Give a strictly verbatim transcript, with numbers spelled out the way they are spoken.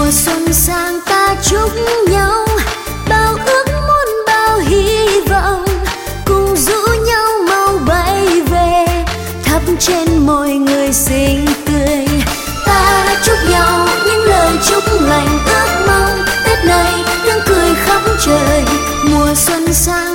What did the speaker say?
Mùa xuân sang ta chúc nhau bao ước muốn bao hy vọng, cùng rủ nhau mau bay về thắp trên môi người xinh tươi. Ta chúc nhau những lời chúc lành ước mong Tết này tiếng cười khắp trời. Mùa xuân sang